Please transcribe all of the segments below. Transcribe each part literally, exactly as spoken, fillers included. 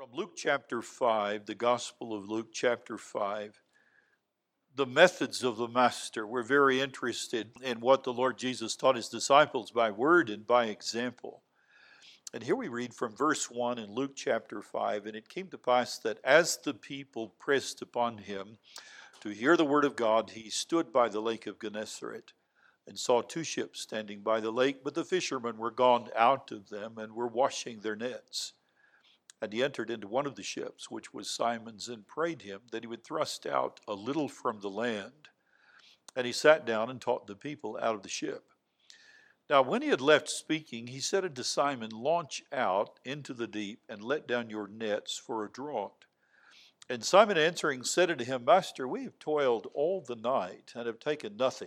From Luke chapter five, the Gospel of Luke chapter five, the methods of the Master. We're very interested in what the Lord Jesus taught his disciples by word and by example. And here we read from verse one in Luke chapter five, and it came to pass that as the people pressed upon him to hear the word of God, he stood by the lake of Gennesaret and saw two ships standing by the lake, but the fishermen were gone out of them and were washing their nets. And he entered into one of the ships, which was Simon's, and prayed him that he would thrust out a little from the land. And he sat down and taught the people out of the ship. Now when he had left speaking, he said unto Simon, Launch out into the deep, and let down your nets for a draught. And Simon answering said unto him, Master, we have toiled all the night, and have taken nothing.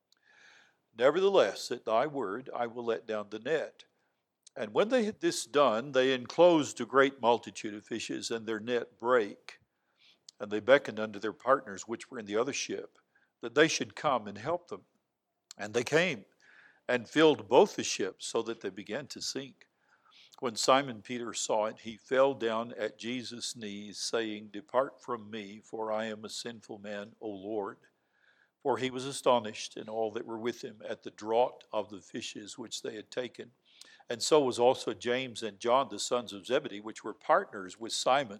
Nevertheless, at thy word I will let down the net. And when they had this done, they enclosed a great multitude of fishes, and their net brake. And they beckoned unto their partners, which were in the other ship, that they should come and help them. And they came, and filled both the ships, so that they began to sink. When Simon Peter saw it, he fell down at Jesus' knees, saying, Depart from me, for I am a sinful man, O Lord. For he was astonished, and all that were with him, at the draught of the fishes which they had taken. And so was also James and John, the sons of Zebedee, which were partners with Simon.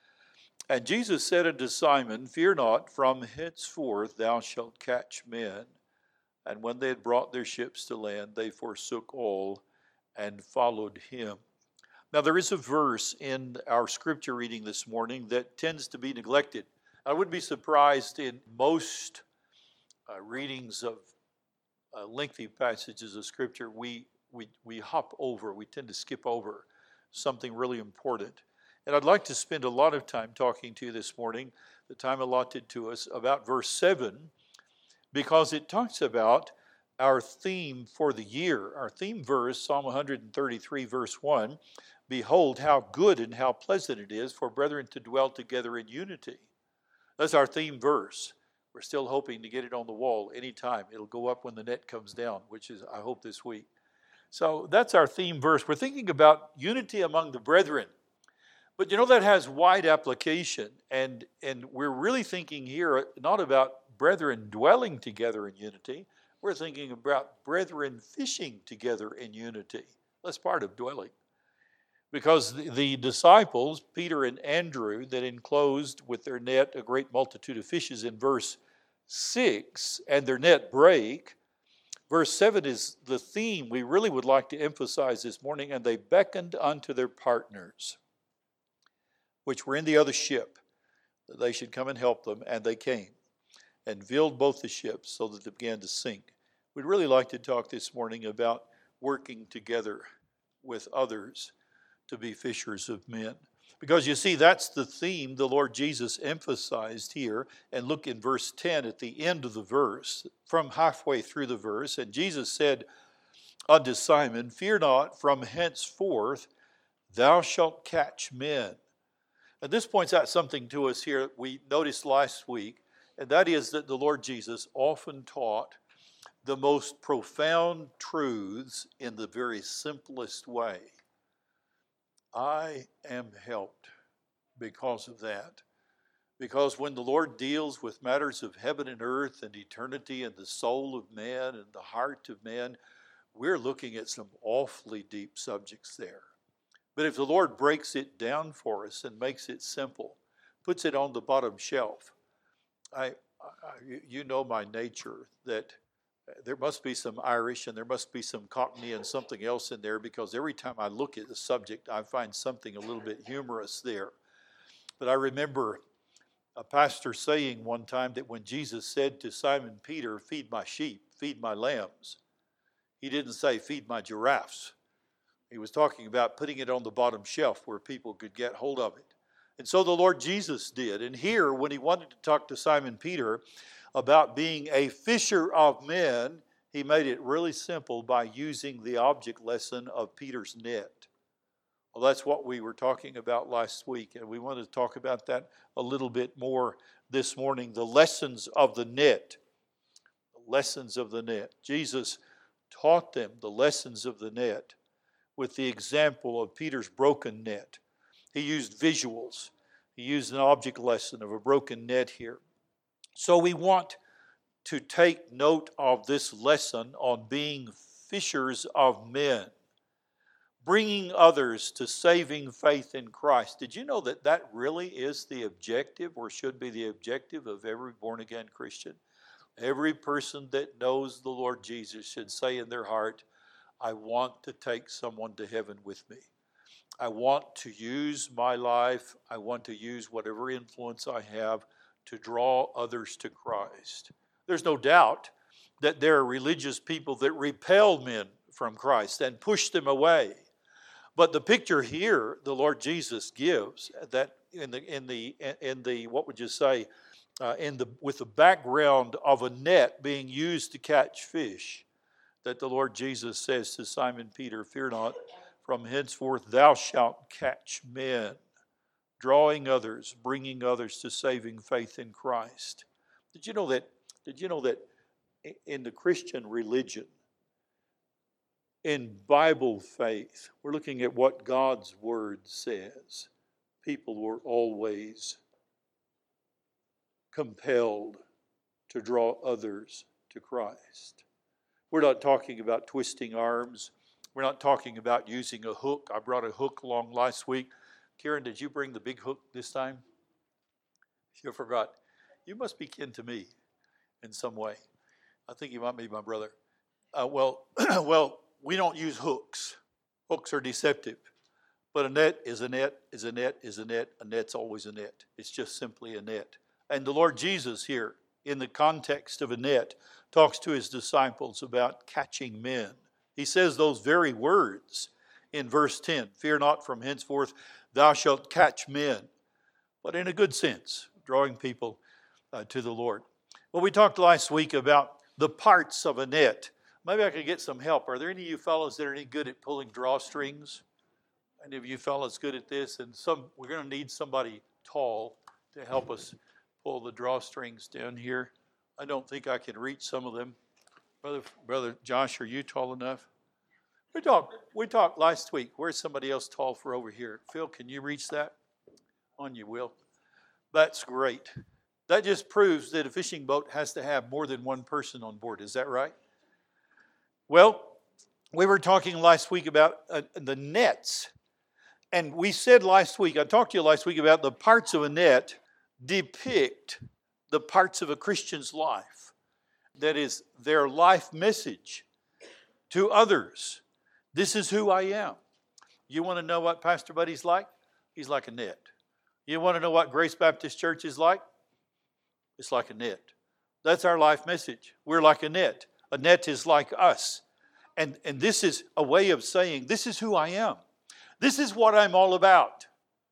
And Jesus said unto Simon, Fear not, from henceforth thou shalt catch men. And when they had brought their ships to land, they forsook all and followed him. Now there is a verse in our scripture reading this morning that tends to be neglected. I wouldn't be surprised in most uh, readings of uh, lengthy passages of scripture, we We, we hop over, we tend to skip over something really important. And I'd like to spend a lot of time talking to you this morning, the time allotted to us, about verse seven, because it talks about our theme for the year. Our theme verse, Psalm one thirty-three, verse one, Behold, how good and how pleasant it is for brethren to dwell together in unity. That's our theme verse. We're still hoping to get it on the wall anytime. It'll go up when the net comes down, which is, I hope, this week. So that's our theme verse. We're thinking about unity among the brethren. But you know, that has wide application. And, and we're really thinking here not about brethren dwelling together in unity. We're thinking about brethren fishing together in unity. That's part of dwelling. Because the, the disciples, Peter and Andrew, that enclosed with their net a great multitude of fishes in verse six, and their net brake. Verse seven is the theme we really would like to emphasize this morning. And they beckoned unto their partners, which were in the other ship, that they should come and help them. And they came and filled both the ships, so that they began to sink. We'd really like to talk this morning about working together with others to be fishers of men. Because you see, that's the theme the Lord Jesus emphasized here. And look in verse ten at the end of the verse, from halfway through the verse. And Jesus said unto Simon, Fear not, from henceforth thou shalt catch men. And this points out something to us here we noticed last week, and that is that the Lord Jesus often taught the most profound truths in the very simplest way. I am helped because of that. Because when the Lord deals with matters of heaven and earth and eternity and the soul of man and the heart of man, we're looking at some awfully deep subjects there. But if the Lord breaks it down for us and makes it simple, puts it on the bottom shelf, I, I you know my nature, that there must be some Irish and there must be some Cockney and something else in there, because every time I look at the subject, I find something a little bit humorous there. But I remember a pastor saying one time that when Jesus said to Simon Peter, Feed my sheep, feed my lambs, he didn't say feed my giraffes. He was talking about putting it on the bottom shelf where people could get hold of it. And so the Lord Jesus did. And here, when he wanted to talk to Simon Peter about being a fisher of men, he made it really simple by using the object lesson of Peter's net. Well, that's what we were talking about last week, and we want to talk about that a little bit more this morning. The lessons of the net. The lessons of the net. Jesus taught them the lessons of the net with the example of Peter's broken net. He used visuals. He used an object lesson of a broken net here. So we want to take note of this lesson on being fishers of men, bringing others to saving faith in Christ. Did you know that that really is the objective, or should be the objective, of every born-again Christian? Every person that knows the Lord Jesus should say in their heart, I want to take someone to heaven with me. I want to use my life, I want to use whatever influence I have to draw others to Christ. There's no doubt that there are religious people that repel men from Christ and push them away. But the picture here the Lord Jesus gives, that in the in the in the what would you say, uh, in the with the background of a net being used to catch fish, that the Lord Jesus says to Simon Peter, "Fear not, from henceforth thou shalt catch men," drawing others, bringing others to saving faith in Christ. Did you know that? Did you know that in the Christian religion, in Bible faith, we're looking at what God's Word says, people were always compelled to draw others to Christ. We're not talking about twisting arms. We're not talking about using a hook. I brought a hook along last week. Karen, did you bring the big hook this time? You forgot. You must be kin to me in some way. I think you might be my brother. Uh, well, well, we don't use hooks. Hooks are deceptive. But a net is a net, is a net, is a net. A net's always a net. It's just simply a net. And the Lord Jesus here, in the context of a net, talks to his disciples about catching men. He says those very words in verse ten. Fear not, from henceforth thou shalt catch men. But in a good sense, drawing people uh, to the Lord. Well, we talked last week about the parts of a net. Maybe I could get some help. Are there any of you fellows that are any good at pulling drawstrings? Any of you fellows good at this? And some we're going to need somebody tall to help us pull the drawstrings down here. I don't think I can reach some of them. Brother, Brother Josh, are you tall enough? We talked, we talked last week. Where's somebody else tall for over here? Phil, can you reach that? On you, Will. That's great. That just proves that a fishing boat has to have more than one person on board. Is that right? Well, we were talking last week about uh, the nets. And we said last week, I talked to you last week about the parts of a net depict the parts of a Christian's life. That is their life message to others. This is who I am. You want to know what Pastor Buddy's like? He's like a net. You want to know what Grace Baptist Church is like? It's like a net. That's our life message. We're like a net. A net is like us. And, and this is a way of saying, this is who I am. This is what I'm all about.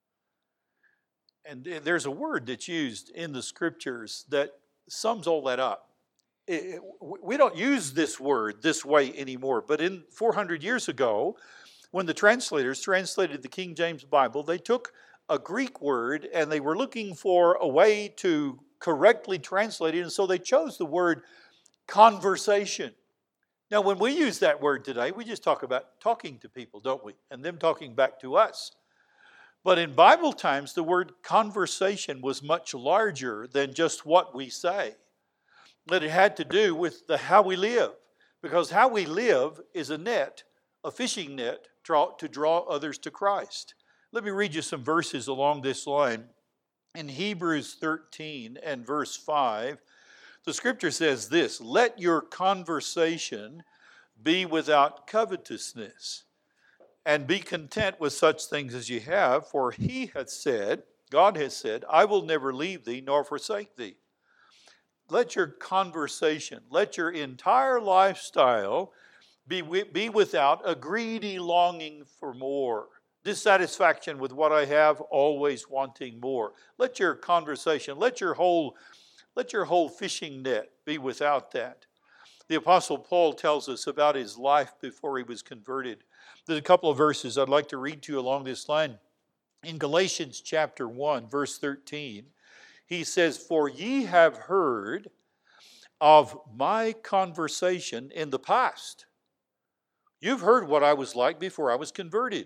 And there's a word that's used in the scriptures that sums all that up. It, we don't use this word this way anymore, but in four hundred years ago, when the translators translated the King James Bible, they took a Greek word and they were looking for a way to correctly translate it, and so they chose the word conversation. Now, when we use that word today, we just talk about talking to people, don't we? And them talking back to us. But in Bible times, the word conversation was much larger than just what we say. But it had to do with the how we live. Because how we live is a net, a fishing net, to draw others to Christ. Let me read you some verses along this line. In Hebrews thirteen and verse five, the scripture says this, let your conversation be without covetousness, and be content with such things as you have, for he hath said, God has said, I will never leave thee nor forsake thee. Let your conversation, let your entire lifestyle be, be without a greedy longing for more. Dissatisfaction with what I have, always wanting more. Let your conversation, let your whole, let your whole fishing net be without that. The Apostle Paul tells us about his life before he was converted. There's a couple of verses I'd like to read to you along this line. In Galatians chapter one, verse thirteen, he says, for ye have heard of my conversation in the past. You've heard what I was like before I was converted.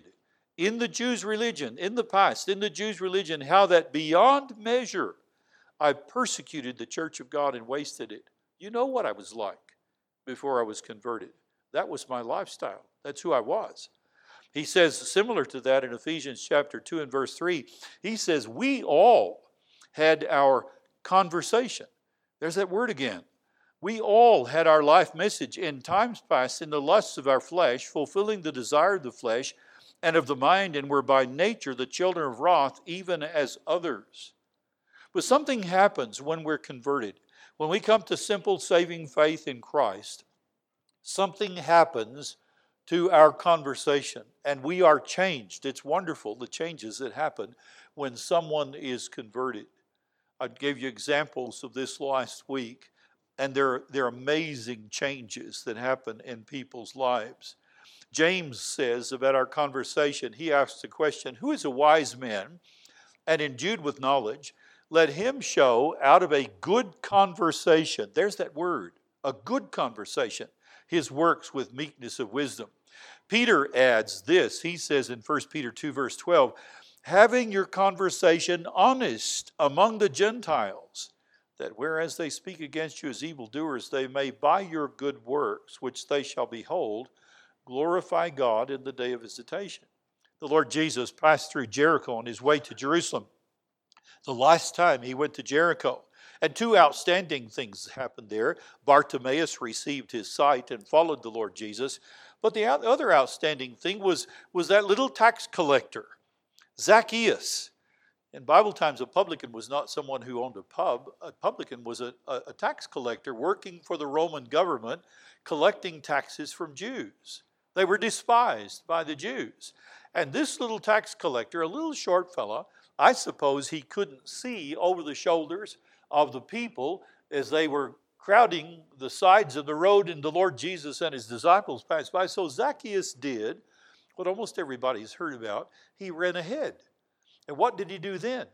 in the Jews' religion, in the past, in the Jews' religion, how that beyond measure I persecuted the church of God and wasted it. You know what I was like before I was converted. That was my lifestyle. That's who I was. He says, similar to that in Ephesians chapter two and verse three, he says, we all had our conversation. There's that word again. We all had our life message in times past in the lusts of our flesh, fulfilling the desire of the flesh and of the mind, and were by nature the children of wrath, even as others. But something happens when we're converted. When we come to simple saving faith in Christ, something happens to our conversation, and we are changed. It's wonderful, the changes that happen when someone is converted. I gave you examples of this last week, and they're, they're amazing changes that happen in people's lives. James says about our conversation, he asks the question, who is a wise man and endued with knowledge? Let him show out of a good conversation, there's that word, a good conversation, his works with meekness of wisdom. Peter adds this, he says in First Peter two verse twelve, having your conversation honest among the Gentiles, that whereas they speak against you as evildoers, they may by your good works, which they shall behold, glorify God in the day of visitation. The Lord Jesus passed through Jericho on his way to Jerusalem. The last time he went to Jericho. And two outstanding things happened there. Bartimaeus received his sight and followed the Lord Jesus. But the other outstanding thing was, was that little tax collector, Zacchaeus. In Bible times, a publican was not someone who owned a pub. A publican was a, a, a tax collector working for the Roman government, collecting taxes from Jews. They were despised by the Jews. And this little tax collector, a little short fella, I suppose he couldn't see over the shoulders of the people as they were crowding the sides of the road, and the Lord Jesus and his disciples passed by. So Zacchaeus did what almost everybody's heard about. He ran ahead. And what did he do then?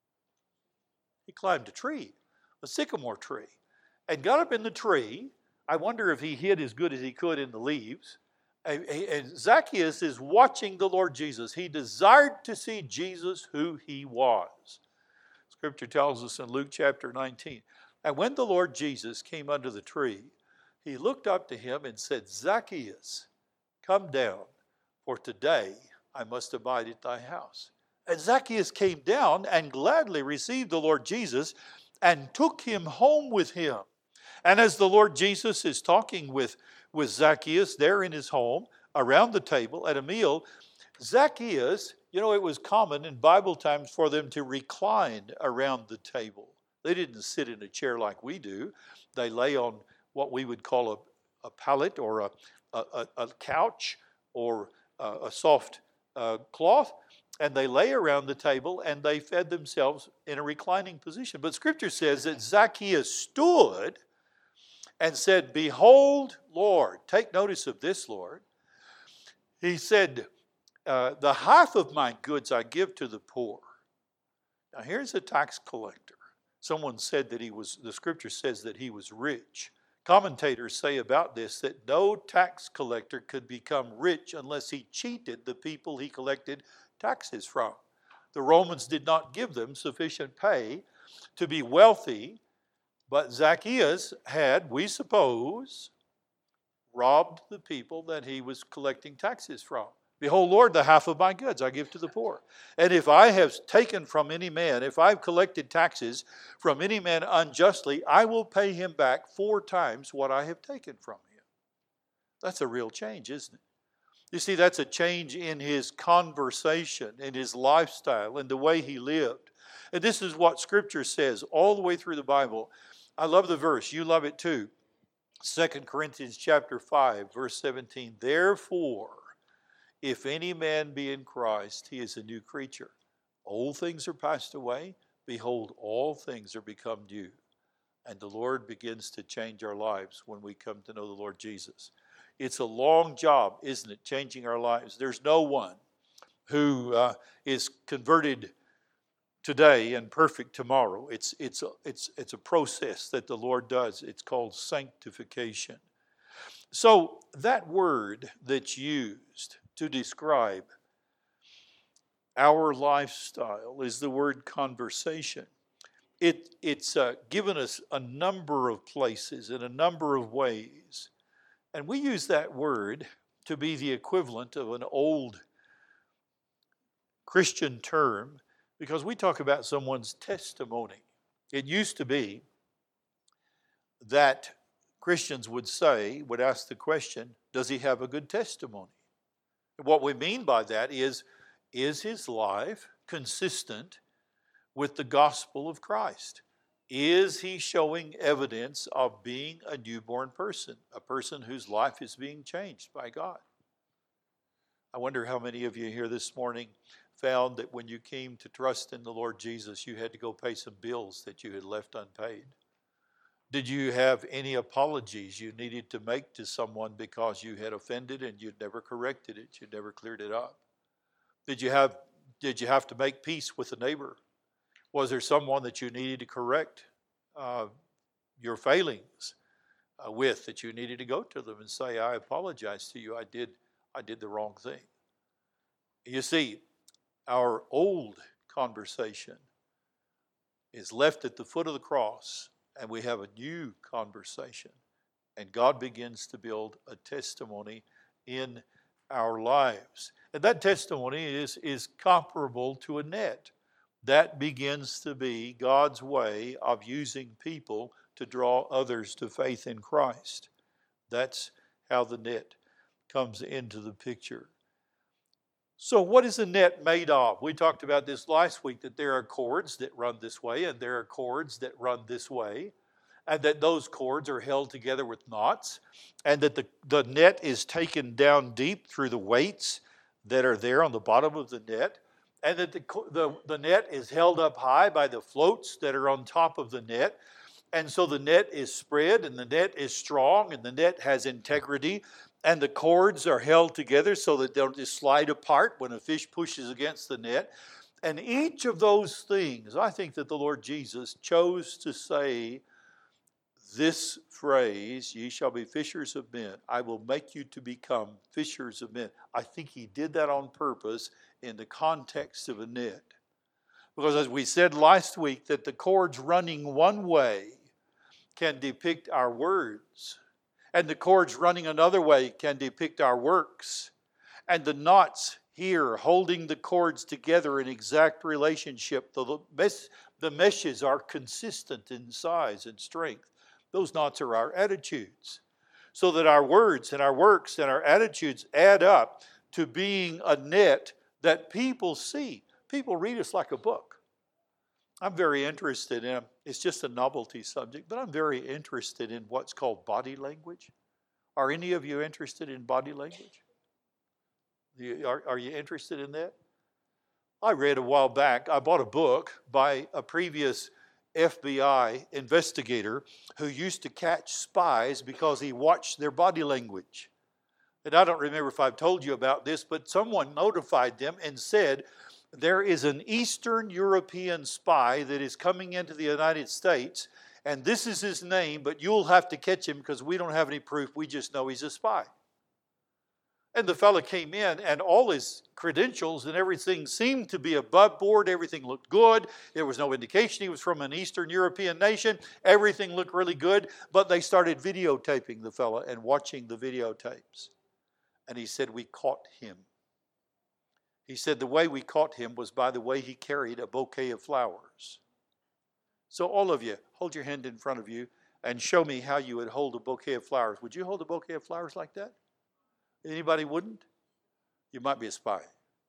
He climbed a tree, a sycamore tree, and got up in the tree. I wonder if he hid as good as he could in the leaves. And Zacchaeus is watching the Lord Jesus. He desired to see Jesus who he was. Scripture tells us in Luke chapter nineteen, and when the Lord Jesus came under the tree, he looked up to him and said, Zacchaeus, come down, for today I must abide at thy house. And Zacchaeus came down and gladly received the Lord Jesus and took him home with him. And as the Lord Jesus is talking with, with Zacchaeus there in his home, around the table at a meal, Zacchaeus, you know, it was common in Bible times for them to recline around the table. They didn't sit in a chair like we do. They lay on what we would call a, a pallet or a, a, a couch or a, a soft uh, cloth, and they lay around the table and they fed themselves in a reclining position. But Scripture says that Zacchaeus stood and said, behold, Lord, take notice of this, Lord. He said, uh, the half of my goods I give to the poor. Now here's a tax collector. Someone said that he was, the Scripture says that he was rich. Commentators say about this that no tax collector could become rich unless he cheated the people he collected taxes from. The Romans did not give them sufficient pay to be wealthy, but Zacchaeus had, we suppose, robbed the people that he was collecting taxes from. Behold, Lord, the half of my goods I give to the poor. And if I have taken from any man, if I've collected taxes from any man unjustly, I will pay him back four times what I have taken from him. That's a real change, isn't it? You see, that's a change in his conversation, in his lifestyle, in the way he lived. And this is what Scripture says all the way through the Bible. I love the verse. You love it too. Second Corinthians chapter five, verse seventeen. Therefore, if any man be in Christ, he is a new creature. Old things are passed away. Behold, all things are become new. And the Lord begins to change our lives when we come to know the Lord Jesus. It's a long job, isn't it, changing our lives? There's no one who uh, is converted today and perfect tomorrow. It's, it's, a, it's, it's a process that the Lord does. It's called sanctification. So that word that's used to describe our lifestyle is the word conversation. It, it's uh, given us a number of places in a number of ways. And we use that word to be the equivalent of an old Christian term because we talk about someone's testimony. It used to be that Christians would say, would ask the question, does he have a good testimony? And what we mean by that is, is his life consistent with the gospel of Christ? Is he showing evidence of being a newborn person, a person whose life is being changed by God? I wonder how many of you here this morning found that when you came to trust in the Lord Jesus, you had to go pay some bills that you had left unpaid. Did you have any apologies you needed to make to someone because you had offended and you'd never corrected it, you'd never cleared it up? Did you have, did you have to make peace with a neighbor? Was there someone that you needed to correct uh, your failings uh, with, that you needed to go to them and say, I apologize to you, I did, I did the wrong thing? You see, our old conversation is left at the foot of the cross, and we have a new conversation. And God begins to build a testimony in our lives. And that testimony is, is comparable to a net. That begins to be God's way of using people to draw others to faith in Christ. That's how the net comes into the picture. So what is a net made of? We talked about this last week, that there are cords that run this way and there are cords that run this way, and that those cords are held together with knots, and that the, the net is taken down deep through the weights that are there on the bottom of the net, and that the, the, the net is held up high by the floats that are on top of the net. And so the net is spread, and the net is strong, and the net has integrity, and the cords are held together so that they don't just slide apart when a fish pushes against the net. And each of those things, I think that the Lord Jesus chose to say this phrase, ye shall be fishers of men. I will make you to become fishers of men. I think he did that on purpose in the context of a net. Because as we said last week, that the cords running one way can depict our words, and the cords running another way can depict our works. And the knots here holding the cords together in exact relationship, the, mes- the meshes are consistent in size and strength. Those knots are our attitudes. So that our words and our works and our attitudes add up to being a net that people see. People read us like a book. I'm very interested in, it's just a novelty subject, but I'm very interested in what's called body language. Are any of you interested in body language? Are, are you interested in that? I read a while back, I bought a book by a previous F B I investigator who used to catch spies because he watched their body language. And I don't remember if I've told you about this, but someone notified them and said, there is an Eastern European spy that is coming into the United States, and this is his name, but you'll have to catch him because we don't have any proof. We just know he's a spy. And the fellow came in, and all his credentials and everything seemed to be above board. Everything looked good. There was no indication he was from an Eastern European nation. Everything looked really good, but they started videotaping the fellow and watching the videotapes. And he said, we caught him. He said the way we caught him was by the way he carried a bouquet of flowers. So all of you, hold your hand in front of you and show me how you would hold a bouquet of flowers. Would you hold a bouquet of flowers like that? Anybody wouldn't? You might be a spy.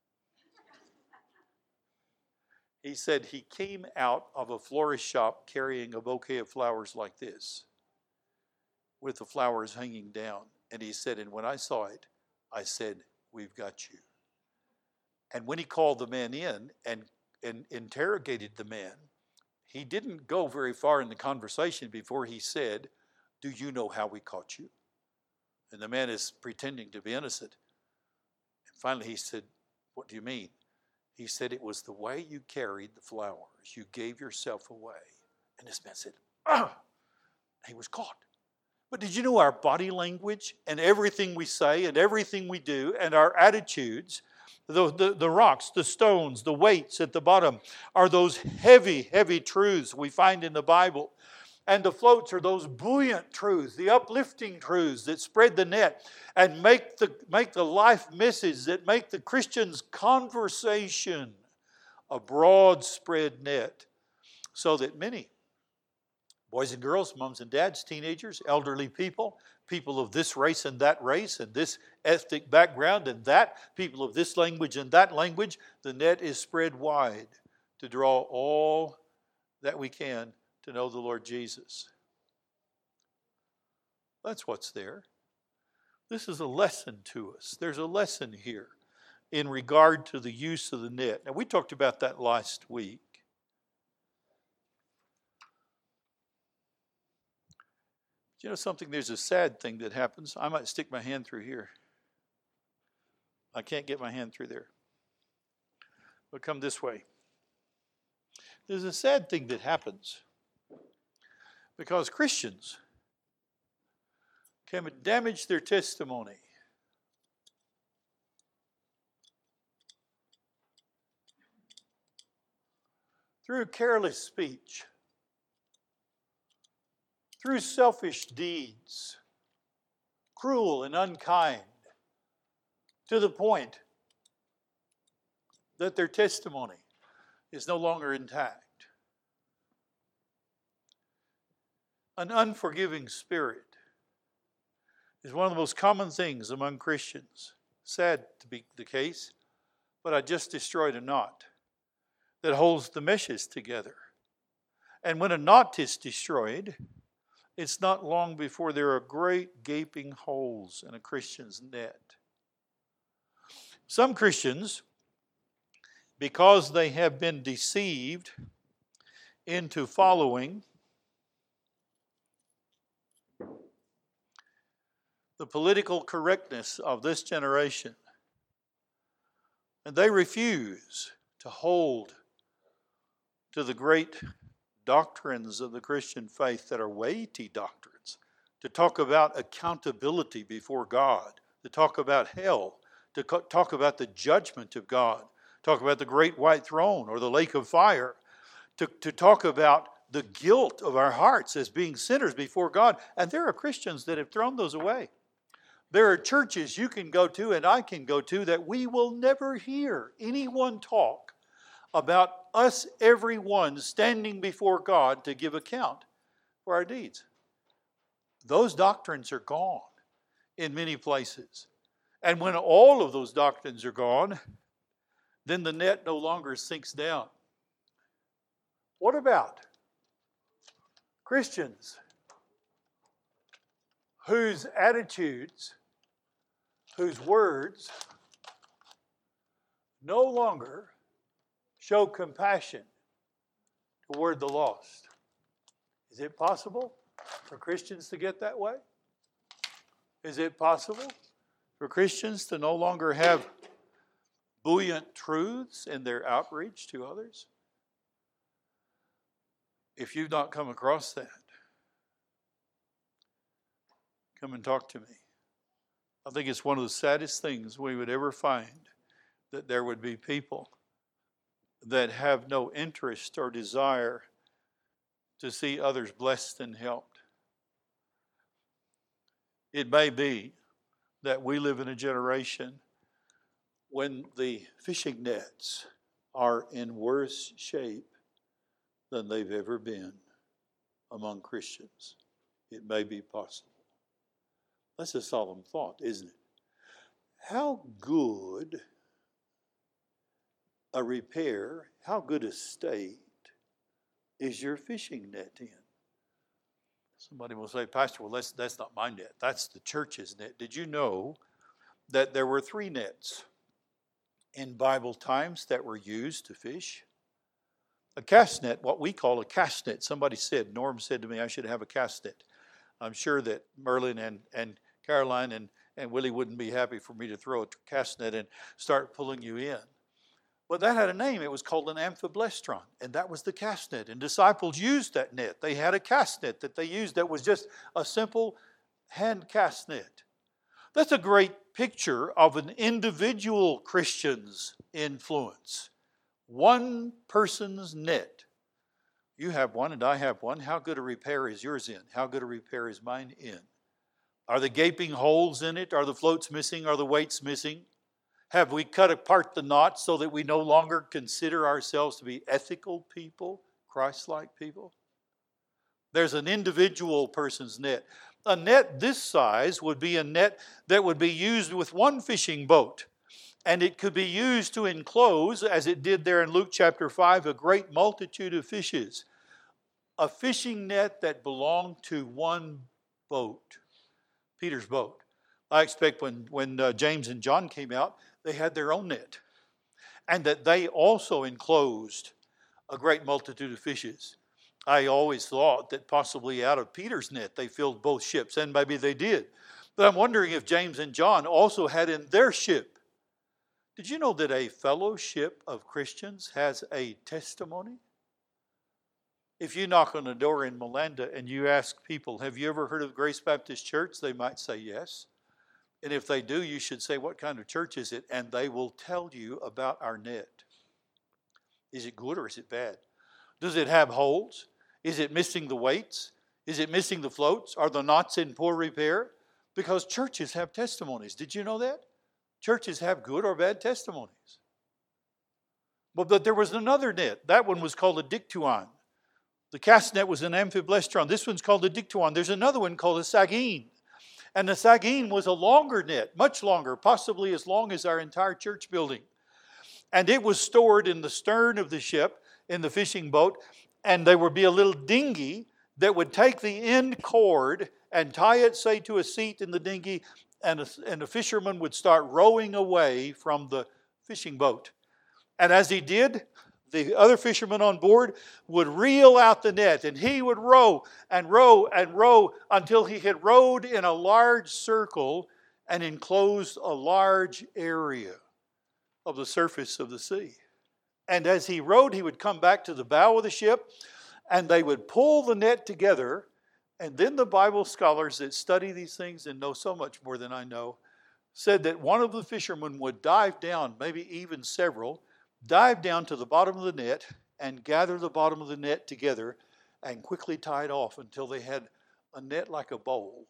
He said he came out of a florist shop carrying a bouquet of flowers like this, with the flowers hanging down. And he said, and when I saw it, I said, we've got you. And when he called the man in and, and interrogated the man, he didn't go very far in the conversation before he said, do you know how we caught you? And the man is pretending to be innocent. And finally he said, what do you mean? He said, it was the way you carried the flowers. You gave yourself away. And this man said, ah! He was caught. But did you know our body language and everything we say and everything we do and our attitudes The, the, the rocks, the stones, the weights at the bottom are those heavy, heavy truths we find in the Bible. And the floats are those buoyant truths, the uplifting truths that spread the net and make the, make the life message, that make the Christian's conversation a broad spread net, so that many boys and girls, moms and dads, teenagers, elderly people, people of this race and that race and this ethnic background and that, people of this language and that language, the net is spread wide to draw all that we can to know the Lord Jesus. That's what's there. This is a lesson to us. There's a lesson here in regard to the use of the net. Now, we talked about that last week. You know something? There's a sad thing that happens. I might stick my hand through here. I can't get my hand through there. But come this way. There's a sad thing that happens because Christians can damage their testimony through careless speech, through selfish deeds, cruel and unkind, to the point that their testimony is no longer intact. An unforgiving spirit is one of the most common things among Christians. Sad to be the case, but I just destroyed a knot that holds the meshes together. And when a knot is destroyed, it's not long before there are great gaping holes in a Christian's net. Some Christians, because they have been deceived into following the political correctness of this generation, and they refuse to hold to the great doctrines of the Christian faith that are weighty doctrines, to talk about accountability before God, to talk about hell, to talk about the judgment of God, talk about the great white throne or the lake of fire, to, to talk about the guilt of our hearts as being sinners before God. And there are Christians that have thrown those away. There are churches you can go to and I can go to that we will never hear anyone talk about us, everyone, standing before God to give account for our deeds. Those doctrines are gone in many places. And when all of those doctrines are gone, then the net no longer sinks down. What about Christians whose attitudes, whose words no longer show compassion toward the lost? Is it possible for Christians to get that way? Is it possible for Christians to no longer have buoyant truths in their outreach to others? If you've not come across that, come and talk to me. I think it's one of the saddest things we would ever find, that there would be people that have no interest or desire to see others blessed and helped. It may be that we live in a generation when the fishing nets are in worse shape than they've ever been among Christians. It may be possible. That's a solemn thought, isn't it? How good a repair, how good a state is your fishing net in? Somebody will say, Pastor, well, that's, that's not my net. That's the church's net. Did you know that there were three nets in Bible times that were used to fish? A cast net, what we call a cast net. Somebody said, Norm said to me, I should have a cast net. I'm sure that Merlin and, and Caroline and, and Willie wouldn't be happy for me to throw a cast net and start pulling you in. But that had a name. It was called an amphiblestron, and that was the cast net. And disciples used that net. They had a cast net that they used that was just a simple hand cast net. That's a great picture of an individual Christian's influence. One person's net. You have one and I have one. How good a repair is yours in? How good a repair is mine in? Are the gaping holes in it? Are the floats missing? Are the weights missing? Have we cut apart the knots so that we no longer consider ourselves to be ethical people, Christ-like people? There's an individual person's net. A net this size would be a net that would be used with one fishing boat. And it could be used to enclose, as it did there in Luke chapter five, a great multitude of fishes. A fishing net that belonged to one boat, Peter's boat. I expect when, when uh, James and John came out, they had their own net. And that they also enclosed a great multitude of fishes. I always thought that possibly out of Peter's net they filled both ships, and maybe they did. But I'm wondering if James and John also had in their ship. Did you know that a fellowship of Christians has a testimony? If you knock on a door in Melinda and you ask people, have you ever heard of Grace Baptist Church? They might say yes. And if they do, you should say, what kind of church is it? And they will tell you about our net. Is it good or is it bad? Does it have holes? Is it missing the weights? Is it missing the floats? Are the knots in poor repair? Because churches have testimonies. Did you know that? Churches have good or bad testimonies. But, but there was another net. That one was called a dictuon. The cast net was an amphiblestron. This one's called a dictuon. There's another one called a sagine. And the sagine was a longer net, much longer, possibly as long as our entire church building. And it was stored in the stern of the ship, in the fishing boat, and there would be a little dinghy that would take the end cord and tie it, say, to a seat in the dinghy, and a, and a fisherman would start rowing away from the fishing boat. And as he did, the other fishermen on board would reel out the net, and he would row and row and row until he had rowed in a large circle and enclosed a large area of the surface of the sea. And as he rowed, he would come back to the bow of the ship, and they would pull the net together. And then the Bible scholars that study these things and know so much more than I know said that one of the fishermen would dive down, maybe even several, dive down to the bottom of the net and gather the bottom of the net together and quickly tie it off until they had a net like a bowl.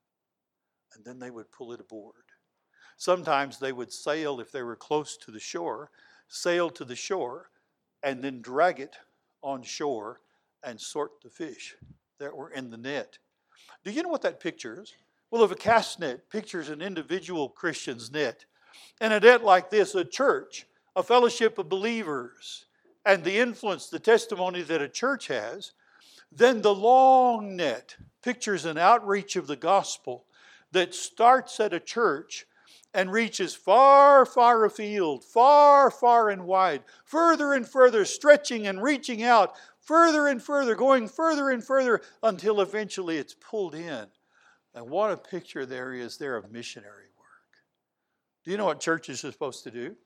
And then they would pull it aboard. Sometimes they would sail, if they were close to the shore, sail to the shore and then drag it on shore and sort the fish that were in the net. Do you know what that pictures? Well, if a cast net pictures an individual Christian's net, and a net like this, a church, a fellowship of believers, and the influence, the testimony that a church has, then the long net pictures an outreach of the gospel that starts at a church and reaches far, far afield, far, far and wide, further and further, stretching and reaching out, further and further, going further and further, until eventually it's pulled in. And what a picture there is there of missionary work. Do you know what churches are supposed to do?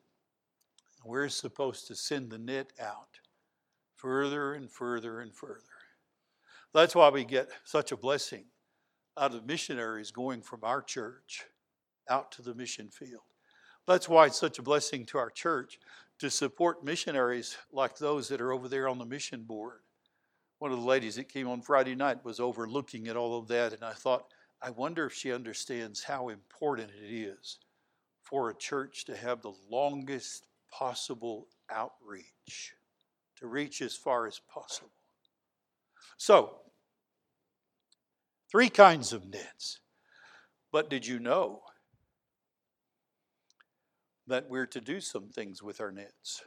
We're supposed to send the net out further and further and further. That's why we get such a blessing out of missionaries going from our church out to the mission field. That's why it's such a blessing to our church to support missionaries like those that are over there on the mission board. One of the ladies that came on Friday night was over looking at all of that, and I thought, I wonder if she understands how important it is for a church to have the longest possible outreach, to reach as far as possible. So, three kinds of nets. But did you know that we're to do some things with our nets?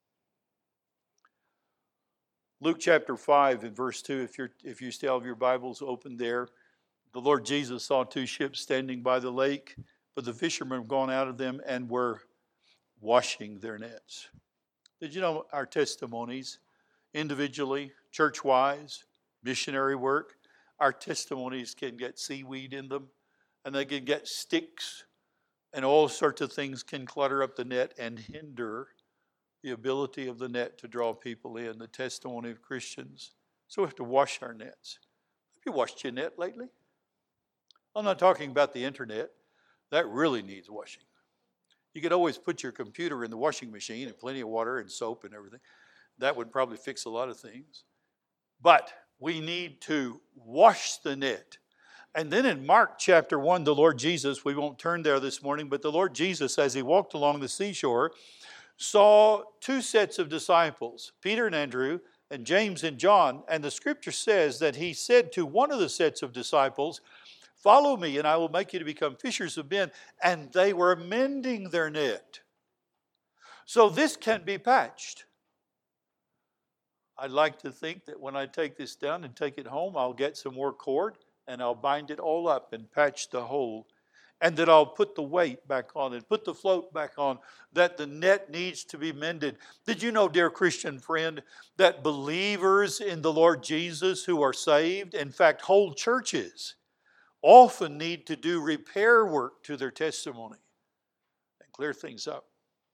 Luke chapter five and verse two, if you're if you still have your Bibles open there, the Lord Jesus saw two ships standing by the lake, but the fishermen had gone out of them and were washing their nets. Did you know our testimonies, individually, church-wise, missionary work, our testimonies can get seaweed in them, and they can get sticks, and all sorts of things can clutter up the net and hinder the ability of the net to draw people in, the testimony of Christians. So we have to wash our nets. Have you washed your net lately? I'm not talking about the internet. That really needs washing. You could always put your computer in the washing machine and plenty of water and soap and everything. That would probably fix a lot of things. But we need to wash the net. And then in Mark chapter one, the Lord Jesus, we won't turn there this morning, but the Lord Jesus, as he walked along the seashore, saw two sets of disciples, Peter and Andrew, and James and John. And the scripture says that he said to one of the sets of disciples, "Follow me, and I will make you to become fishers of men." And they were mending their net. So this can be patched. I'd like to think that when I take this down and take it home, I'll get some more cord and I'll bind it all up and patch the hole. And that I'll put the weight back on and put the float back on, that the net needs to be mended. Did you know, dear Christian friend, that believers in the Lord Jesus who are saved, in fact, whole churches, often need to do repair work to their testimony and clear things up?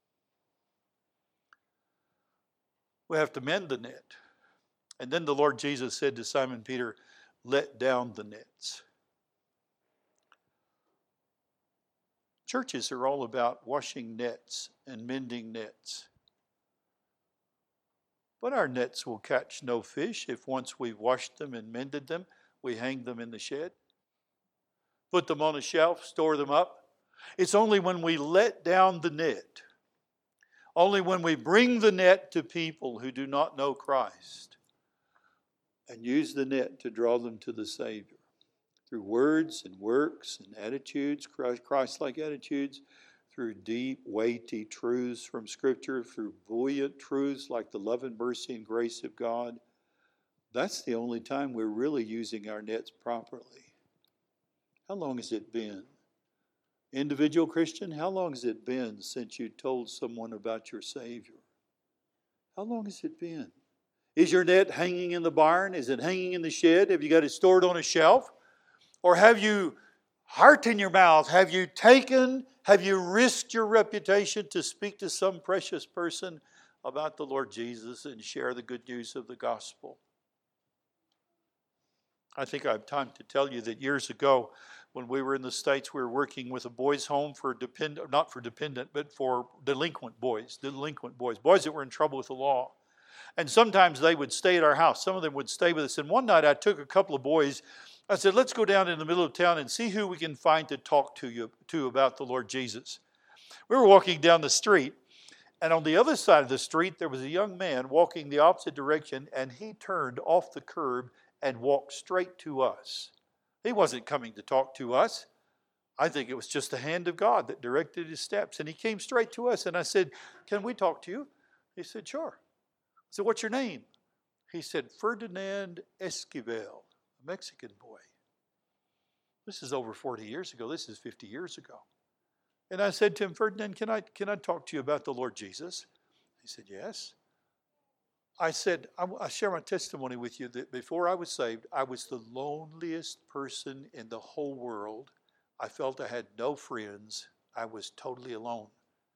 We have to mend the net. And then the Lord Jesus said to Simon Peter, "Let down the nets." Churches are all about washing nets and mending nets. But our nets will catch no fish if once we've washed them and mended them, we hang them in the shed, put them on a shelf, store them up. It's only when we let down the net, only when we bring the net to people who do not know Christ and use the net to draw them to the Savior through words and works and attitudes, Christ-like attitudes, through deep, weighty truths from Scripture, through buoyant truths like the love and mercy and grace of God. That's the only time we're really using our nets properly. How long has it been? Individual Christian, how long has it been since you told someone about your Savior? How long has it been? Is your net hanging in the barn? Is it hanging in the shed? Have you got it stored on a shelf? Or have you, heart in your mouth, have you taken, have you risked your reputation to speak to some precious person about the Lord Jesus and share the good news of the gospel? I think I have time to tell you that years ago, when we were in the States, we were working with a boys' home for dependent, not for dependent, but for delinquent boys, delinquent boys, boys that were in trouble with the law. And sometimes they would stay at our house. Some of them would stay with us. And one night I took a couple of boys. I said, "Let's go down in the middle of town and see who we can find to talk to you to about the Lord Jesus." We were walking down the street, and on the other side of the street, there was a young man walking the opposite direction, and he turned off the curb and walked straight to us. He wasn't coming to talk to us. I think it was just the hand of God that directed his steps. And he came straight to us, and I said, "Can we talk to you?" He said, "Sure." I said, "What's your name?" He said, "Ferdinand Esquivel, a Mexican boy." This is over forty years ago. This is fifty years ago. And I said to him, "Ferdinand, can I, can I talk to you about the Lord Jesus?" He said, "Yes." I said, I, I share my testimony with you that before I was saved, I was the loneliest person in the whole world. I felt I had no friends. I was totally alone.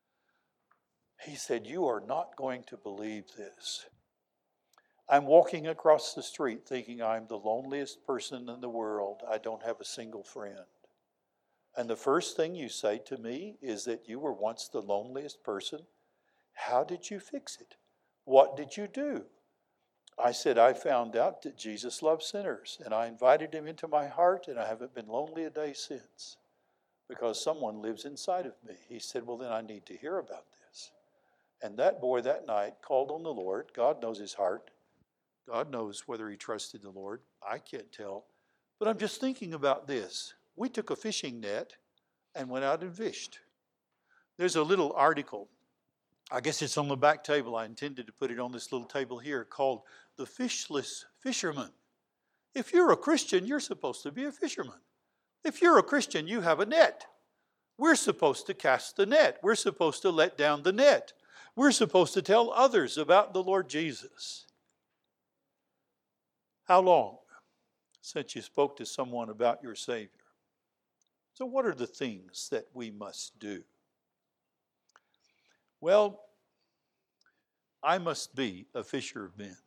He said, "You are not going to believe this. I'm walking across the street thinking I'm the loneliest person in the world. I don't have a single friend. And the first thing you say to me is that you were once the loneliest person. How did you fix it? What did you do?" I said, "I found out that Jesus loves sinners, and I invited him into my heart, and I haven't been lonely a day since because someone lives inside of me." He said, "Well, then I need to hear about this." And that boy that night called on the Lord. God knows his heart. God knows whether he trusted the Lord. I can't tell. But I'm just thinking about this. We took a fishing net and went out and fished. There's a little article. I guess it's on the back table. I intended to put it on this little table here called "The Fishless Fisherman." If you're a Christian, you're supposed to be a fisherman. If you're a Christian, you have a net. We're supposed to cast the net. We're supposed to let down the net. We're supposed to tell others about the Lord Jesus. How long since you spoke to someone about your Savior? So what are the things that we must do? Well, I must be a fisher of men.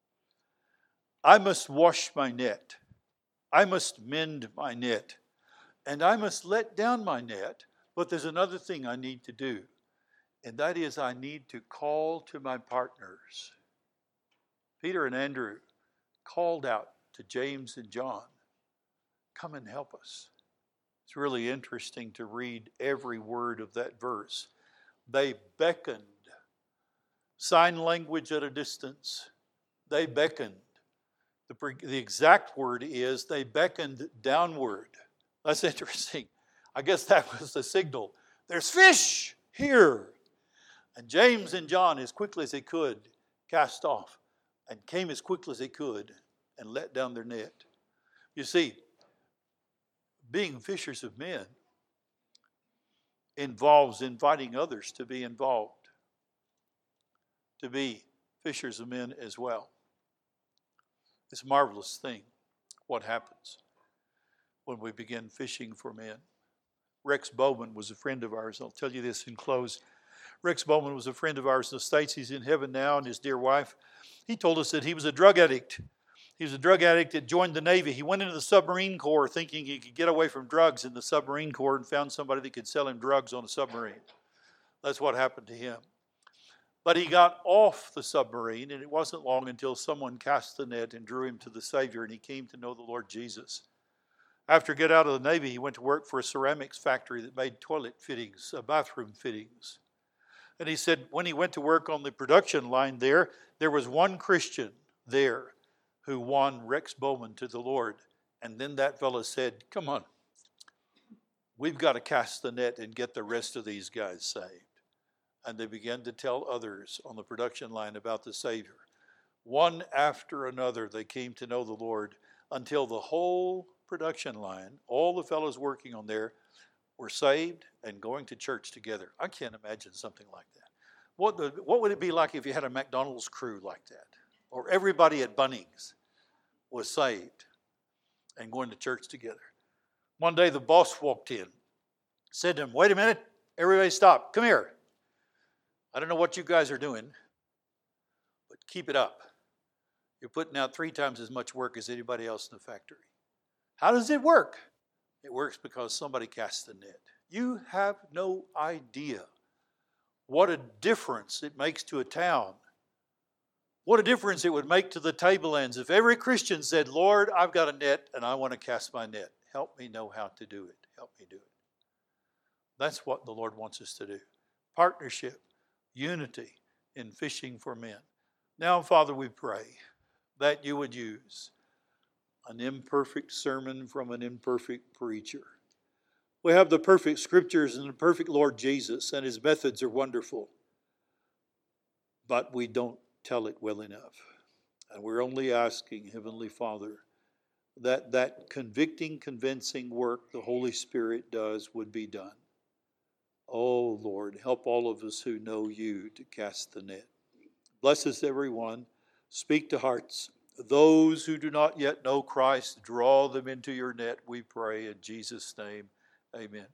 I must wash my net. I must mend my net. and I must let down my net, but there's another thing I need to do, and that is I need to call to my partners. Peter and Andrew called out to James and John, come and help us. It's really interesting to read every word of that verse. They beckoned. Sign language at a distance. They beckoned. The, the exact word is they beckoned downward. That's interesting. I guess that was the signal. There's fish here. And James and John, as quickly as they could, cast off and came as quickly as they could and let down their net. You see, being fishers of men involves inviting others to be involved, to be fishers of men as well. It's a marvelous thing what happens when we begin fishing for men. Rex Bowman was a friend of ours. I'll tell you this in close. Rex Bowman was a friend of ours in the States. He's in heaven now, and his dear wife. He told us that he was a drug addict. He was a drug addict that joined the Navy. He went into the submarine corps thinking he could get away from drugs in the submarine corps and found somebody that could sell him drugs on a submarine. That's what happened to him. But he got off the submarine, and it wasn't long until someone cast the net and drew him to the Savior, and he came to know the Lord Jesus. After getting out of the Navy, he went to work for a ceramics factory that made toilet fittings, uh, bathroom fittings. And he said when he went to work on the production line there, there was one Christian there who won Rex Bowman to the Lord. And then that fellow said, come on, we've got to cast the net and get the rest of these guys saved. And they began to tell others on the production line about the Savior. One after another, they came to know the Lord until the whole production line, all the fellows working on there, were saved and going to church together. I can't imagine something like that. What, the, what would it be like if you had a McDonald's crew like that? Or everybody at Bunnings was saved and going to church together. One day the boss walked in, said to him, wait a minute, everybody stop, come here. I don't know what you guys are doing, but keep it up. You're putting out three times as much work as anybody else in the factory. How does it work? It works because somebody casts the net. You have no idea what a difference it makes to a town. What a difference it would make to the tablelands if every Christian said, Lord, I've got a net and I want to cast my net. Help me know how to do it. Help me do it. That's what the Lord wants us to do. Partnership, unity in fishing for men. Now, Father, we pray that you would use an imperfect sermon from an imperfect preacher. We have the perfect scriptures and the perfect Lord Jesus, and his methods are wonderful. But we don't tell it well enough. And we're only asking, Heavenly Father, that that convicting, convincing work the Holy Spirit does would be done. Oh, Lord, help all of us who know you to cast the net. Bless us, everyone. Speak to hearts. Those who do not yet know Christ, draw them into your net, we pray in Jesus' name. Amen.